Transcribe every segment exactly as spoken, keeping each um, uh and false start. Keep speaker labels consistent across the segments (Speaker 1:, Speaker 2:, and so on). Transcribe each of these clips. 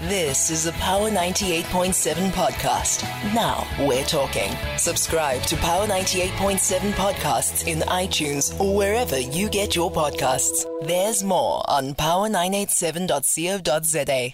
Speaker 1: This is a Power ninety-eight point seven podcast. Now we're talking. Subscribe to Power ninety-eight point seven podcasts in iTunes or wherever you get your podcasts. There's more on power nine eight seven dot co dot za.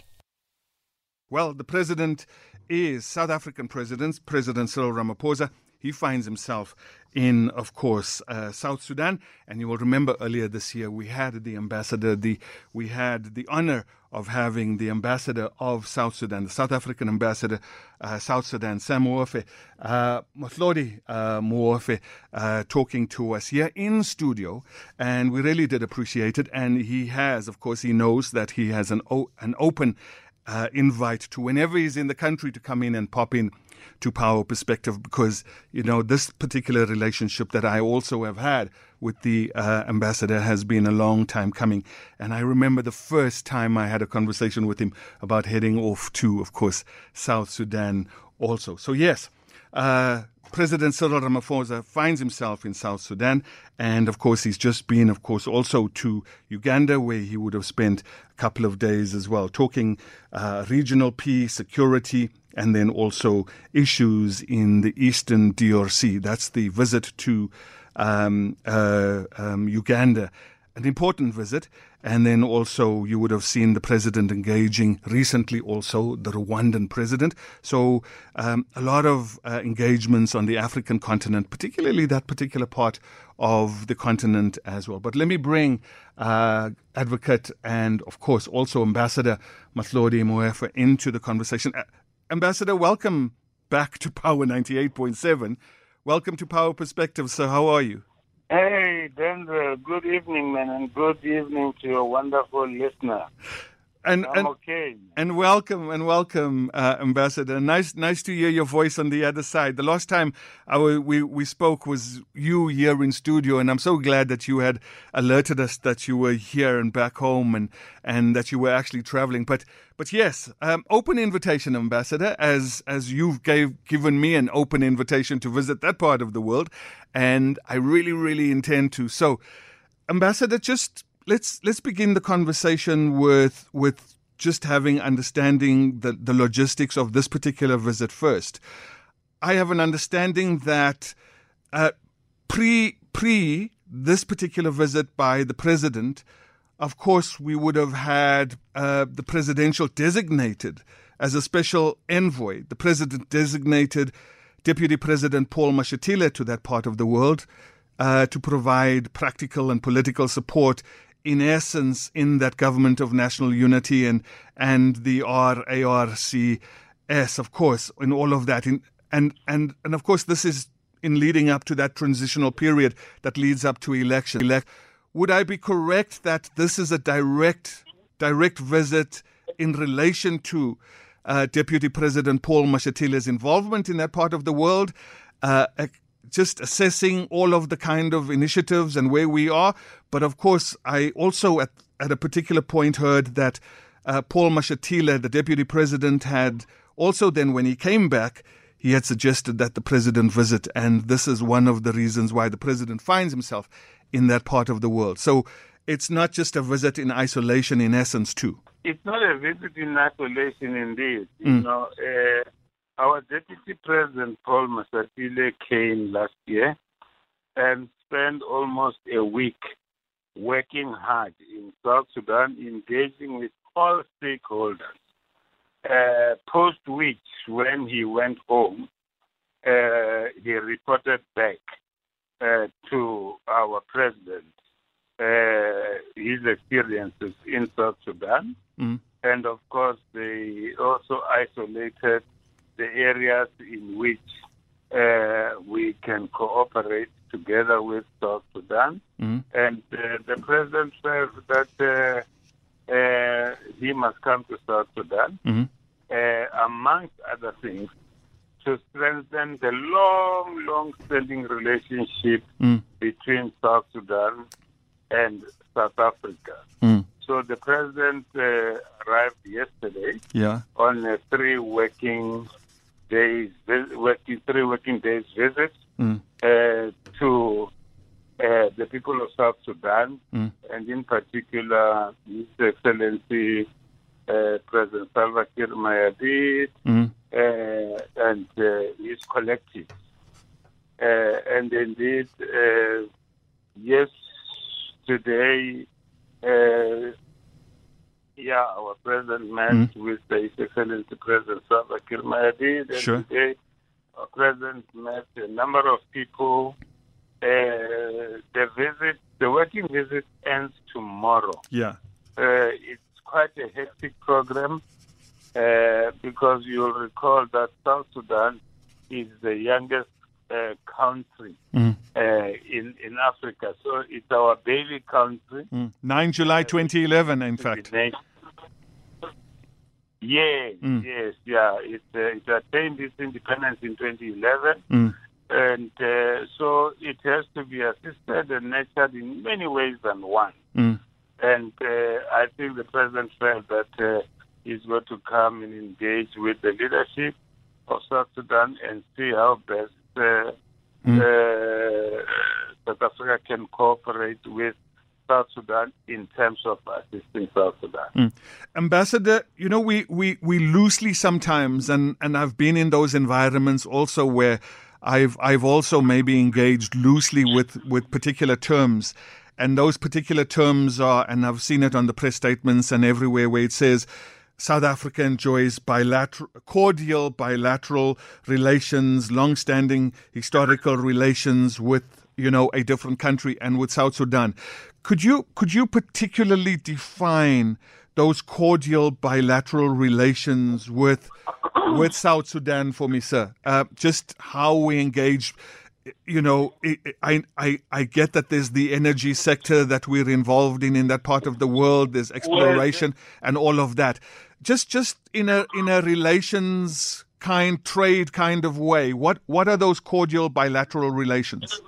Speaker 2: Well, the president is South African president, President Cyril Ramaphosa. He finds himself in, of course, uh, South Sudan. And you will remember earlier this year, we had the ambassador, the we had the honor of having the ambassador of South Sudan, the South African ambassador, uh, South Sudan, Sam Moafe, uh, Mahlodi uh, Moafe, uh, talking to us here in studio. And we really did appreciate it. And he has, of course, he knows that he has an, o- an open uh, invite to whenever he's in the country to come in and pop in to Power Perspective, because, you know, this particular relationship that I also have had with the uh, ambassador has been a long time coming. And I remember the first time I had a conversation with him about heading off to, of course, South Sudan also. So, yes, uh, President Cyril Ramaphosa finds himself in South Sudan. And, of course, he's just been, of course, also to Uganda, where he would have spent a couple of days as well, talking uh, regional peace, security, and then also issues in the eastern D R C. That's the visit to um, uh, um, Uganda, an important visit. And then also you would have seen the president engaging recently also the Rwandan president. So um, a lot of uh, engagements on the African continent, particularly that particular part of the continent as well. But let me bring uh, advocate and, of course, also Ambassador Mahlodi Moafe into the conversation. Uh, Ambassador, welcome back to Power ninety-eight point seven. Welcome to Power Perspective, sir. How are you?
Speaker 3: Hey, Denver. Good evening, man, and good evening to your wonderful listener.
Speaker 2: And,
Speaker 3: I'm
Speaker 2: and,
Speaker 3: okay.
Speaker 2: And welcome, and welcome, uh, Ambassador. Nice nice to hear your voice on the other side. The last time our, we, we spoke was you here in studio, and I'm so glad that you had alerted us that you were here and back home and, and that you were actually traveling. But but yes, um, open invitation, Ambassador, as as you've gave, given me an open invitation to visit that part of the world, and I really, really intend to. So, Ambassador, just... Let's let's begin the conversation with with just having understanding the, the logistics of this particular visit first. I have an understanding that uh, pre pre this particular visit by the president, of course, we would have had uh, the presidential designated as a special envoy. The president designated Deputy President Paul Mashatile to that part of the world uh, to provide practical and political support, in essence, in that government of national unity and and the R A R C S, of course, in all of that. In, and, and, and, of course, this is in leading up to that transitional period that leads up to election. Elect- Would I be correct that this is a direct direct visit in relation to uh, Deputy President Paul Mashatile's involvement in that part of the world, uh, just assessing all of the kind of initiatives and where we are? But of course, I also at, at a particular point heard that uh, Paul Mashatile, the deputy president, had also then when he came back, he had suggested that the president visit. And this is one of the reasons why the president finds himself in that part of the world. So it's not just a visit in isolation in essence too.
Speaker 3: It's not a visit in isolation indeed.
Speaker 2: Mm.
Speaker 3: You know, uh, our Deputy President Paul Mashatile came last year and spent almost a week working hard in South Sudan, engaging with all stakeholders. Uh, post which, when he went home, uh, he reported back uh, to our president uh, his experiences in South Sudan.
Speaker 2: Mm.
Speaker 3: And of course, they also isolated the areas in which uh, we can cooperate together with South Sudan.
Speaker 2: Mm.
Speaker 3: And uh, the president said that uh, uh, he must come to South Sudan,
Speaker 2: Mm-hmm.
Speaker 3: uh, amongst other things, to strengthen the long, long-standing relationship
Speaker 2: Mm.
Speaker 3: between South Sudan and South Africa.
Speaker 2: Mm.
Speaker 3: So the president uh, arrived yesterday
Speaker 2: Yeah.
Speaker 3: on a three working days, working three working days visit
Speaker 2: Mm.
Speaker 3: uh, to uh, the people of South Sudan,
Speaker 2: Mm.
Speaker 3: and in particular, His Excellency uh, President Salva Kiir Mayardit
Speaker 2: Mm.
Speaker 3: uh, and uh, his collective. Uh, and indeed, uh, yes, today, uh, yeah, our president met
Speaker 2: Mm.
Speaker 3: with His Excellency President Salva Kiir Mayardit, and
Speaker 2: Sure.
Speaker 3: today our president met a number of people. Uh, the visit, the working visit ends tomorrow.
Speaker 2: Yeah.
Speaker 3: Uh, it's quite a hectic program uh, because you'll recall that South Sudan is the youngest uh, country
Speaker 2: Mm.
Speaker 3: uh, in in Africa. So it's our baby country.
Speaker 2: Mm. nine July twenty eleven, in fact.
Speaker 3: Yes,
Speaker 2: Mm.
Speaker 3: yes, yeah. It, uh, it attained its independence in twenty eleven.
Speaker 2: Mm.
Speaker 3: And uh, so it has to be assisted and nurtured in many ways than one.
Speaker 2: Mm.
Speaker 3: And uh, I think the president felt that uh, he's going to come and engage with the leadership of South Sudan and see how best uh,
Speaker 2: Mm.
Speaker 3: uh, South Africa can cooperate with South Sudan in terms of assisting South Sudan.
Speaker 2: Mm. Ambassador, you know, we, we, we loosely sometimes, and, and I've been in those environments also where I've I've also maybe engaged loosely with, with particular terms. And those particular terms are, and I've seen it on the press statements and everywhere where it says, South Africa enjoys bilateral, cordial bilateral relations, long-standing historical relations with, you know, a different country and with South Sudan. Could you could you particularly define those cordial bilateral relations with with South Sudan for me, sir? Uh, just how we engage. You know, I, I I get that there's the energy sector that we're involved in in that part of the world. There's exploration and all of that. Just just in a in a relations kind, trade kind of way. What what are those cordial bilateral relations?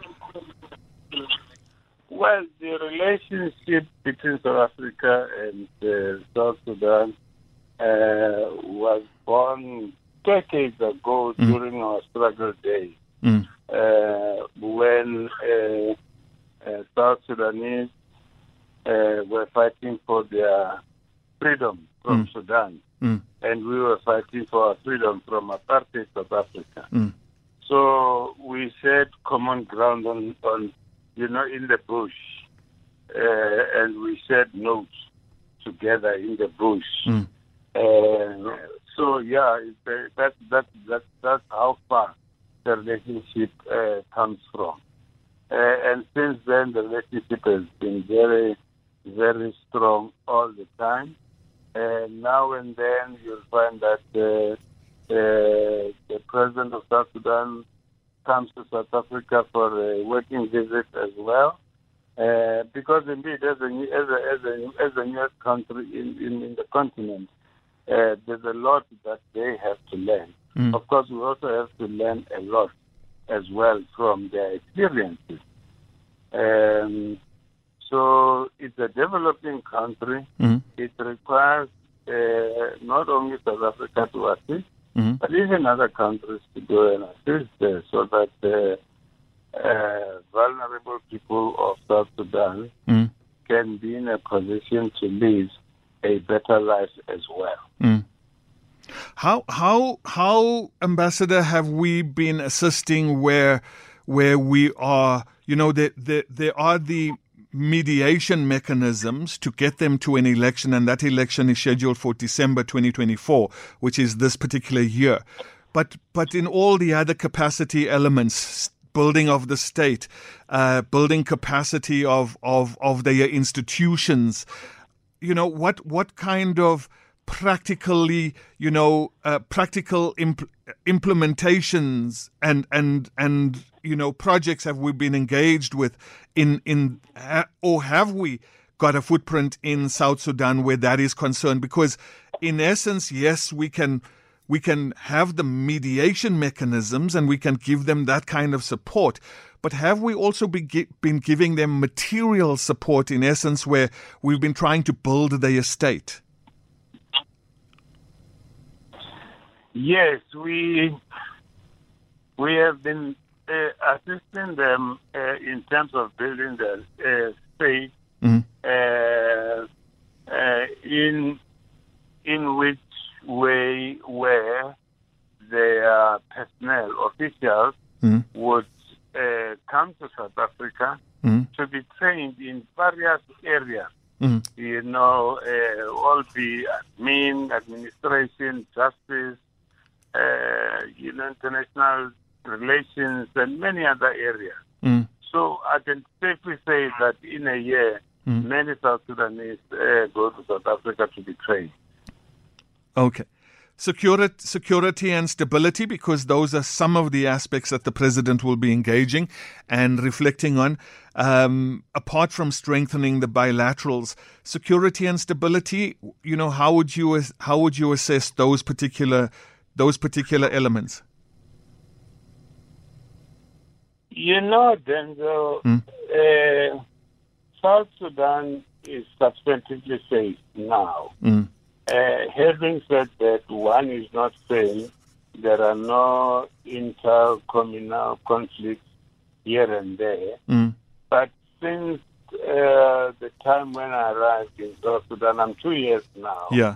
Speaker 3: Well, the relationship between South Africa and uh, South Sudan uh, was born decades ago
Speaker 2: Mm.
Speaker 3: during our struggle days.
Speaker 2: Mm.
Speaker 3: Uh, when uh, uh, South Sudanese uh, were fighting for their freedom from
Speaker 2: Mm.
Speaker 3: Sudan,
Speaker 2: Mm.
Speaker 3: and we were fighting for our freedom from apartheid South Africa.
Speaker 2: Mm.
Speaker 3: So we set common ground on, on you know, in the bush, uh, and we said notes together in the bush.
Speaker 2: Mm.
Speaker 3: Uh, so yeah, it's, uh, that that that that's how far the relationship uh, comes from. Uh, and since then, the relationship has been very, very strong all the time. And now and then, you'll find that uh, uh, the president of South Sudan comes to South Africa for a working visit as well. Uh, because indeed, as a, as a, as a, as a newest country in, in, in the continent, uh, there's a lot that they have to learn.
Speaker 2: Mm.
Speaker 3: Of course, we also have to learn a lot as well from their experiences. Um, so it's a developing country.
Speaker 2: Mm.
Speaker 3: It requires uh, not only South Africa to assist,
Speaker 2: Mm.
Speaker 3: but even other countries to go and assist there so that uh, uh, vulnerable people of South Sudan
Speaker 2: Mm.
Speaker 3: can be in a position to live a better life as well.
Speaker 2: Mm. How how how, Ambassador, have we been assisting where where we are? You know, there there, there are the mediation mechanisms to get them to an election, and that election is scheduled for December twenty twenty-four, which is this particular year. But but in all the other capacity elements, building of the state, uh, building capacity of, of, of their institutions, you know, what what kind of practically, you know, uh, practical imp- implementations and and and you know projects have we been engaged with in in uh, or have we got a footprint in South Sudan where that is concerned? Because in essence, yes, we can we can have the mediation mechanisms and we can give them that kind of support. But have we also be, been giving them material support in essence where we've been trying to build their estate?
Speaker 3: Yes, we we have been uh, assisting them uh, in terms of building the uh, state
Speaker 2: Mm-hmm.
Speaker 3: uh, uh, in in which way, where their personnel, officials,
Speaker 2: mm.
Speaker 3: would uh, come to South Africa
Speaker 2: mm.
Speaker 3: to be trained in various areas.
Speaker 2: Mm.
Speaker 3: You know, uh, all the admin, administration, justice, uh, you know, international relations, and many other areas.
Speaker 2: Mm.
Speaker 3: So I can safely say that in a year,
Speaker 2: mm.
Speaker 3: many South Sudanese uh, go to South Africa to be trained.
Speaker 2: Okay. Security, security and stability, because those are some of the aspects that the president will be engaging and reflecting on. Um, apart from strengthening the bilaterals, security and stability, you know, how would you how would you assess those particular those particular elements?
Speaker 3: You know, Denzel,
Speaker 2: mm.
Speaker 3: uh, South Sudan is substantively safe now.
Speaker 2: Mm.
Speaker 3: Uh, having said that, one is not saying there are no inter-communal conflicts here and there.
Speaker 2: Mm.
Speaker 3: But since uh, the time when I arrived in South Sudan, I'm two years now.
Speaker 2: Yeah.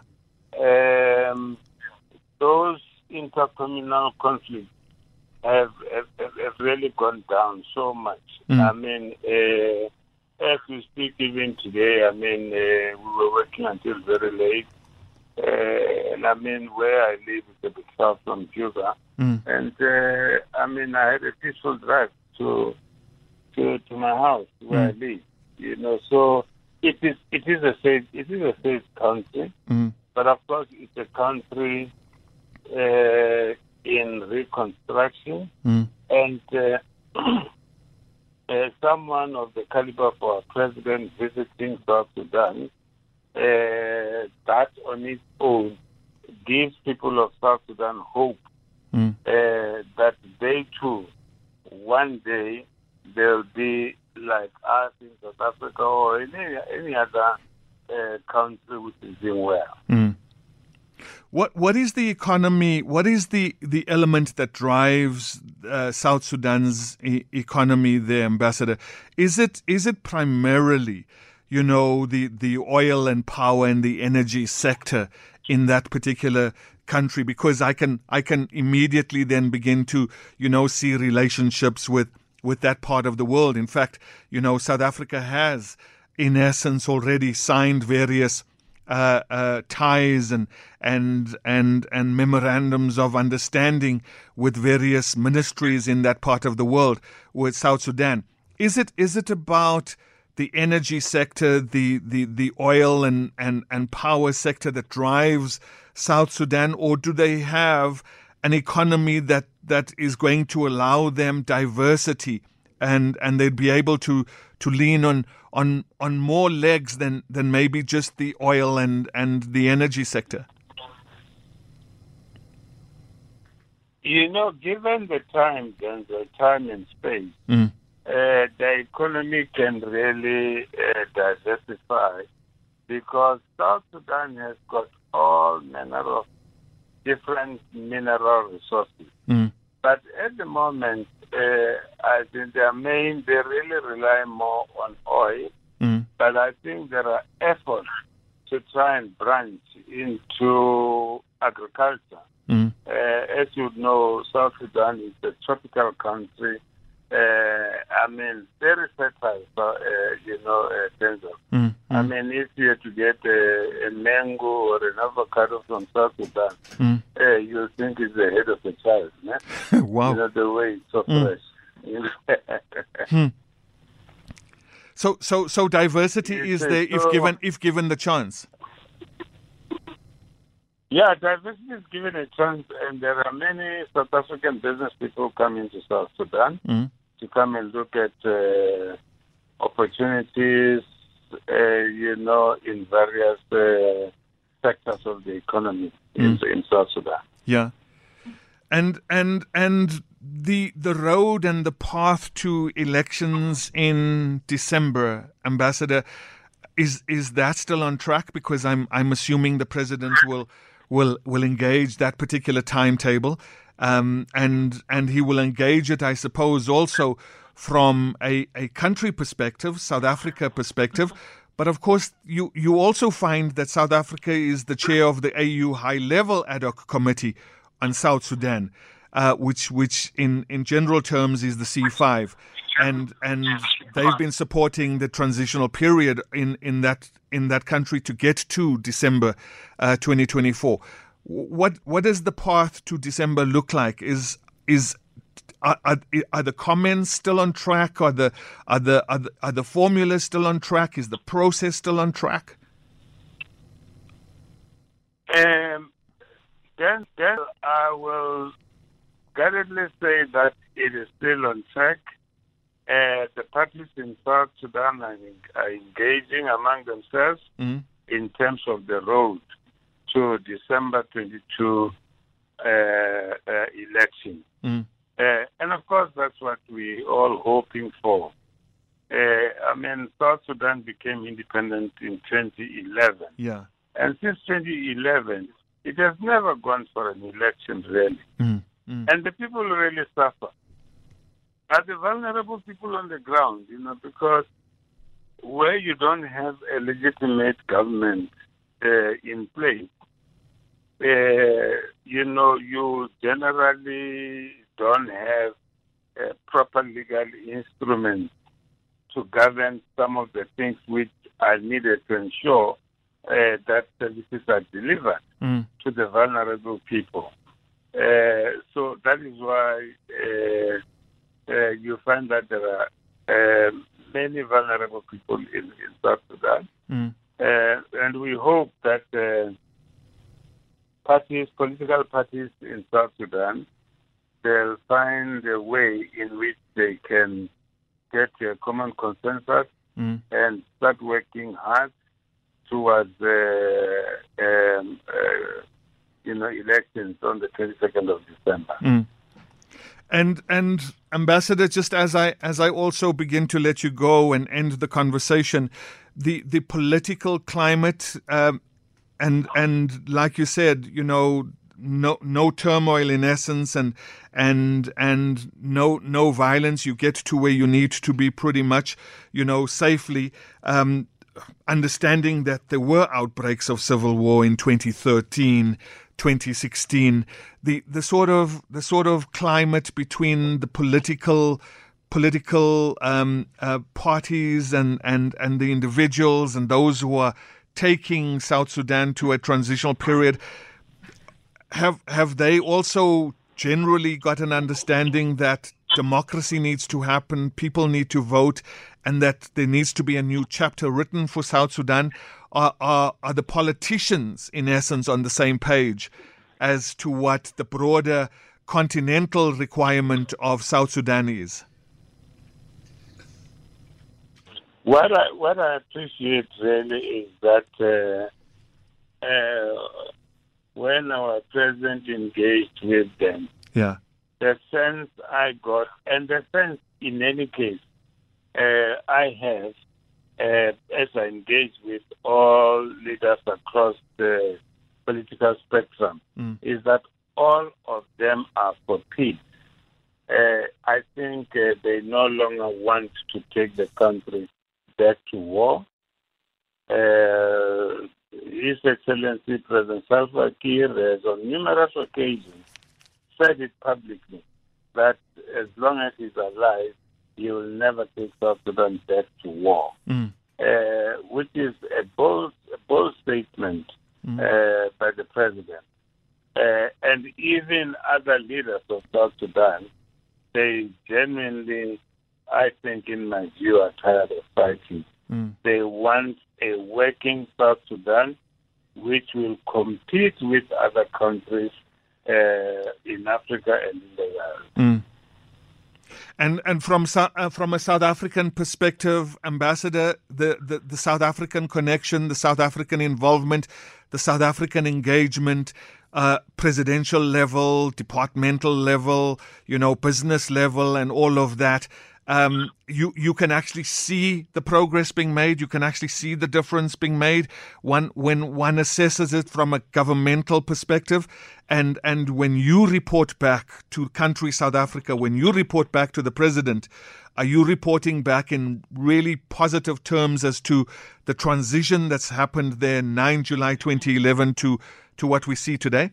Speaker 3: Um, those intercommunal conflicts have, have, have really gone down so much.
Speaker 2: Mm.
Speaker 3: I mean, uh, as we speak even today, I mean, uh, we were working until very late. Uh, and I mean, where I live is a bit far from Juba.
Speaker 2: Mm.
Speaker 3: And uh, I mean, I had a peaceful drive to to, to my house where
Speaker 2: Mm.
Speaker 3: I live. You know, so it is it is a safe it is a safe country,
Speaker 2: Mm.
Speaker 3: but of course it's a country uh, in reconstruction,
Speaker 2: Mm.
Speaker 3: and uh, uh, someone of the caliber of our president visiting South Sudan. Uh, that on its own gives people of South Sudan hope
Speaker 2: Mm.
Speaker 3: uh, that they too, one day, they'll be like us in South Africa or in any, any other uh, country which is doing well.
Speaker 2: Mm. What what is the economy? What is the, the element that drives uh, South Sudan's e- economy there, Ambassador? Is it is it primarily, you know, the, the oil and power and the energy sector in that particular country? Because I can I can immediately then begin to, you know, see relationships with, with that part of the world. In fact, you know, South Africa has, in essence, already signed various uh, uh, ties and and and and memorandums of understanding with various ministries in that part of the world with South Sudan. Is it is it about the energy sector, the, the, the oil and, and, and power sector that drives South Sudan, or do they have an economy that, that is going to allow them diversity and, and they'd be able to, to lean on, on, on more legs than, than maybe just the oil and, and the energy sector?
Speaker 3: You know, given the time, then the time and space,
Speaker 2: Mm.
Speaker 3: Uh, the economy can really uh, diversify because South Sudan has got all manner of different mineral resources.
Speaker 2: Mm.
Speaker 3: But at the moment, uh, I think their main, they really rely more on oil.
Speaker 2: Mm.
Speaker 3: But I think there are efforts to try and branch into agriculture.
Speaker 2: Mm.
Speaker 3: Uh, as you know, South Sudan is a tropical country. Uh, I mean, very fertile, uh, you know, uh, Denzel.
Speaker 2: Mm. Mm.
Speaker 3: I mean, if you have to get a, a mango or an avocado from South Sudan,
Speaker 2: Mm.
Speaker 3: uh, you'll think it's the head of a child, man.
Speaker 2: Wow.
Speaker 3: You know, the way it's so
Speaker 2: Mm.
Speaker 3: fresh. You know?
Speaker 2: Hmm. So, so, so diversity
Speaker 3: Yes,
Speaker 2: is
Speaker 3: yes.
Speaker 2: there if
Speaker 3: So-
Speaker 2: given if given the chance.
Speaker 3: Yeah, diversity is given a chance, and there are many South African business people coming to South Sudan
Speaker 2: Mm.
Speaker 3: to come and look at uh, opportunities, uh, you know, in various uh, sectors of the economy in, in South Sudan.
Speaker 2: Yeah, and and and the the road and the path to elections in December, Ambassador, is is that still on track? Because I'm I'm assuming the president will will will engage that particular timetable, um, and and he will engage it, I suppose, also from a, a country perspective, South Africa perspective, But of course, you, you also find that South Africa is the chair of the A U High-Level Ad Hoc Committee on South Sudan, uh, which which in, in general terms is the C five. And and they've been supporting the transitional period in, in that in that country to get to December uh, twenty twenty-four. What what does the path to December look like? Is is Are, are, are the comments still on track? Are the are the are the, are the formulas still on track? Is the process still on track?
Speaker 3: Um, then, then I will guardedly say that it is still on track. Uh, the parties in South Sudan are, are engaging among themselves mm-hmm. in terms of the road to December twenty-second uh, uh, election. Mm-hmm. Uh, and of course, that's what we all hoping for. Uh, I mean, South Sudan became independent in twenty eleven.
Speaker 2: Yeah.
Speaker 3: And since twenty eleven, it has never gone for an election, really. Mm, mm. And the people really suffer. Are the vulnerable people on the ground, you know, because where you don't have a legitimate government uh, in place, uh, you know, you generally don't have uh, proper legal instruments to govern some of the things which are needed to ensure uh, that services are delivered mm. to the vulnerable people. Uh, so that is why uh, uh, you find that there are uh, many vulnerable people in, in South Sudan. Mm. Uh, and we hope that uh, parties, political parties in South Sudan, they'll find a way in which they can get a common consensus mm. and start working hard towards uh, um, uh, you know, elections on the twenty-second of December.
Speaker 2: Mm. And and Ambassador, just as I as I also begin to let you go and end the conversation, the the political climate um, and and like you said, you know. No, no turmoil in essence, and and and no no violence. You get to where you need to be pretty much, you know, safely. Um, understanding that there were outbreaks of civil war in twenty thirteen, twenty sixteen. The the sort of the sort of climate between the political political um, uh, parties and and and the individuals and those who are taking South Sudan to a transitional period. Have have they also generally got an understanding that democracy needs to happen, people need to vote, and that there needs to be a new chapter written for South Sudan? Are, are, are the politicians, in essence, on the same page as to what the broader continental requirement of South Sudan is?
Speaker 3: What I, what I appreciate really is that uh, uh, when our president engaged with them,
Speaker 2: yeah,
Speaker 3: the sense I got, and the sense in any case uh, I have, uh, as I engage with all leaders across the political spectrum, mm. is that all of them are for peace. Uh, I think uh, they no longer want to take the country back to war. Uh, His Excellency President Salva Kiir has on numerous occasions said it publicly that as long as he's alive, he will never take South Sudan back to war, mm. uh, which is a bold, a bold statement mm. uh, by the president. Uh, and even other leaders of South Sudan, they genuinely, I think, in my view, are tired of fighting. Mm. They want a working South Sudan which will compete with other countries uh, in Africa and in the world.
Speaker 2: Mm. And and from uh, from a South African perspective, Ambassador, the, the, the South African connection, the South African involvement, the South African engagement, uh, presidential level, departmental level, you know, business level, and all of that. Um, you you can actually see the progress being made. You can actually see the difference being made one, when one assesses it from a governmental perspective. And, and when you report back to country South Africa, when you report back to the president, are you reporting back in really positive terms as to the transition that's happened there nine July twenty eleven to, to what we see today?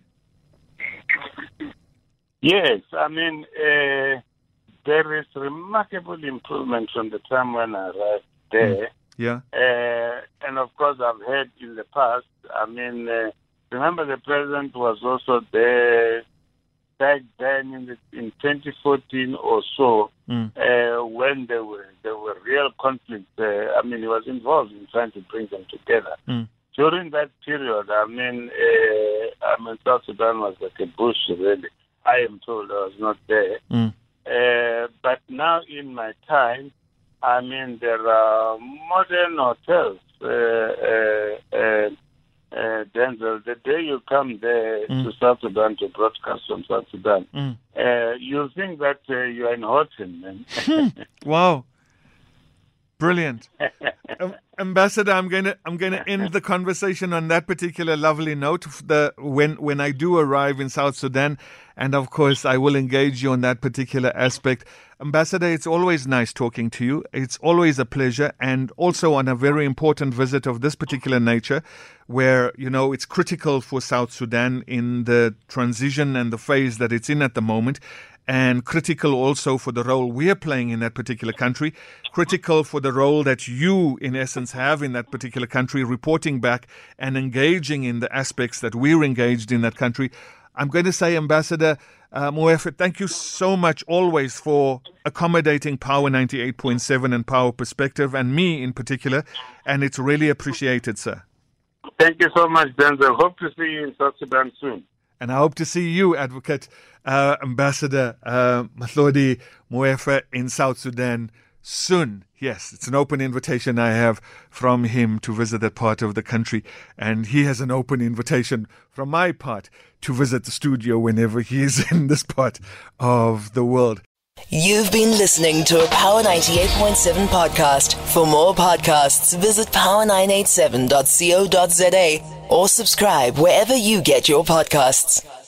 Speaker 3: Yes, I mean, uh, there is remarkable improvement from the time when I arrived there.
Speaker 2: Mm. Yeah.
Speaker 3: Uh, and of course, I've heard in the past, I mean, uh, remember the president was also there back then in, the, in twenty fourteen or so, mm. uh, when there were there were real conflicts. Uh, I mean, he was involved in trying to bring them together. Mm. During that period, I mean, uh, I mean, South Sudan was like a bush, really. I am told I was not there. Mm. Uh, but now in my time, I mean, there are modern hotels. Uh, uh, uh, uh, Denzel, the day you come there mm. to South Sudan to broadcast from South Sudan, mm. uh, you'll think that uh, you're in Horton, man.
Speaker 2: Wow. Brilliant. um, Ambassador, I'm going to I'm going to end the conversation on that particular lovely note. The when when I do arrive in South Sudan, and of course I will engage you on that particular aspect. Ambassador, it's always nice talking to you. It's always a pleasure, and also on a very important visit of this particular nature, where you know it's critical for South Sudan in the transition and the phase that it's in at the moment. And critical also for the role we're playing in that particular country, critical for the role that you, in essence, have in that particular country, reporting back and engaging in the aspects that we're engaged in that country. I'm going to say, Ambassador uh, Moefe, thank you so much always for accommodating Power ninety-eight point seven and Power Perspective, and me in particular, and it's really appreciated, sir.
Speaker 3: Thank you so much, Denzel. Hope to see you in South Sudan soon.
Speaker 2: And I hope to see you, Advocate uh, Ambassador uh, Mahlodi Moefe, in South Sudan soon. Yes, it's an open invitation I have from him to visit that part of the country. And he has an open invitation from my part to visit the studio whenever he is in this part of the world.
Speaker 1: You've been listening to a Power ninety-eight point seven podcast. For more podcasts, visit power nine eight seven dot co dot za or subscribe wherever you get your podcasts.